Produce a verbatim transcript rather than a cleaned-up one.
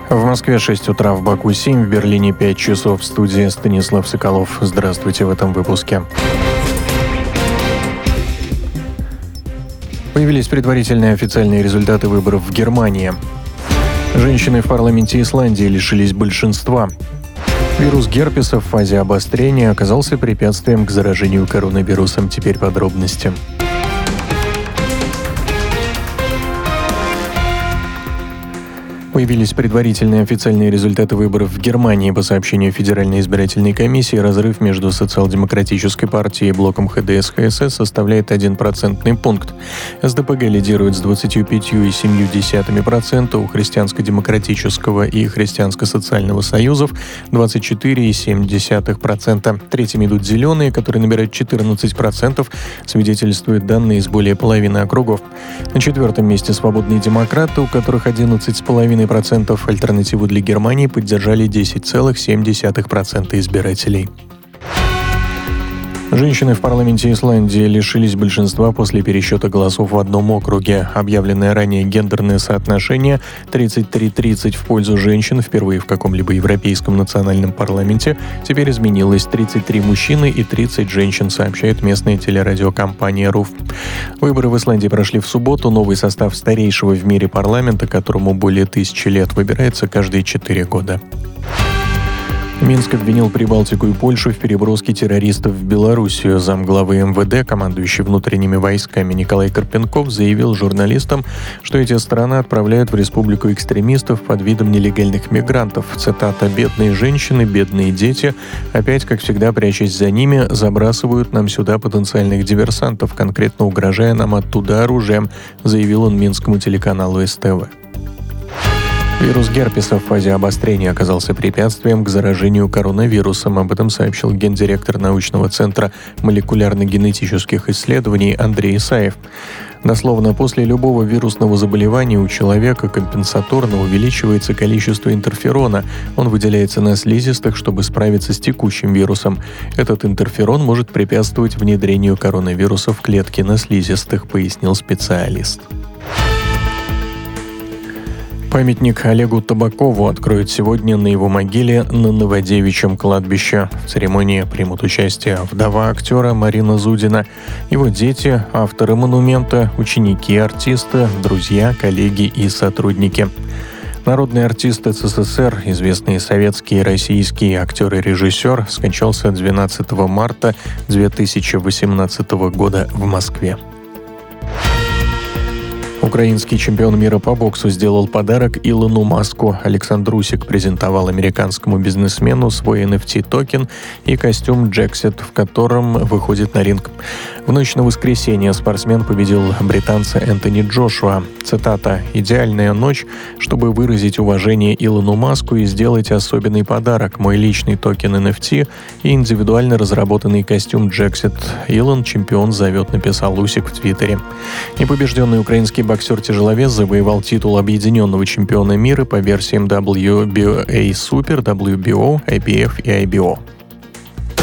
В Москве шесть утра, в Баку семь, в Берлине пять часов. В студии Станислав Соколов. Здравствуйте в этом выпуске. Появились предварительные официальные результаты выборов в Германии. Женщины в парламенте Исландии лишились большинства. Вирус герпеса в фазе обострения оказался препятствием к заражению коронавирусом. Теперь подробности. Появились предварительные официальные результаты выборов в Германии. По сообщению Федеральной избирательной комиссии, разрыв между социал-демократической партией и блоком ха дэ эс ха эс эс составляет один процентный пункт. эс дэ пэ гэ лидирует с двадцатью пятью целых семью десятыми процента, у Христианско-демократического и Христианско-социального союзов двадцать четыре целых семь десятых процента. Третьими идут «Зеленые», которые набирают четырнадцать процентов, свидетельствуют данные из более половины округов. На четвертом месте «Свободные демократы», у которых одиннадцать целых пять десятых процента. Альтернативу для Германии поддержали десять целых семь десятых процента избирателей. Женщины в парламенте Исландии лишились большинства после пересчета голосов в одном округе. Объявленное ранее гендерное соотношение тридцать три тридцать в пользу женщин впервые в каком-либо европейском национальном парламенте теперь изменилось: тридцать три мужчины и тридцать женщин, сообщает местная телерадиокомпания РУФ. Выборы в Исландии прошли в субботу. Новый состав старейшего в мире парламента, которому более тысячи лет, выбирается каждые четыре года. Минск обвинил Прибалтику и Польшу в переброске террористов в Белоруссию. Замглавы эм вэ дэ, командующий внутренними войсками Николай Карпенков, заявил журналистам, что эти страны отправляют в республику экстремистов под видом нелегальных мигрантов. Цитата: «Бедные женщины, бедные дети, опять, как всегда, прячась за ними, забрасывают нам сюда потенциальных диверсантов, конкретно угрожая нам оттуда оружием», заявил он минскому телеканалу эс тэ вэ. Вирус герпеса в фазе обострения оказался препятствием к заражению коронавирусом. Об этом сообщил гендиректор научного центра молекулярно-генетических исследований Андрей Исаев. Дословно, после любого вирусного заболевания у человека компенсаторно увеличивается количество интерферона. Он выделяется на слизистых, чтобы справиться с текущим вирусом. Этот интерферон может препятствовать внедрению коронавируса в клетки на слизистых, пояснил специалист. Памятник Олегу Табакову откроют сегодня на его могиле на Новодевичьем кладбище. В церемонии примут участие вдова актера Марина Зудина, его дети, авторы монумента, ученики артиста, друзья, коллеги и сотрудники. Народный артист эс эс эс эр, известный советский и российский актер и режиссер, скончался двенадцатого марта две тысячи восемнадцатого года в Москве. Украинский чемпион мира по боксу сделал подарок Илону Маску. Александр Усик презентовал американскому бизнесмену свой эн эф ти-токен и костюм Джексет, в котором выходит на ринг. В ночь на воскресенье спортсмен победил британца Энтони Джошуа. Цитата: «Идеальная ночь, чтобы выразить уважение Илону Маску и сделать особенный подарок. Мой личный токен эн эф ти и индивидуально разработанный костюм Джексет. Илон чемпион зовет», написал Усик в Твиттере. Непобежденный украинский боксер-тяжеловес завоевал титул объединенного чемпиона мира по версиям дабл ю би эй Super, дабл ю би о, ай би эф и ай би о.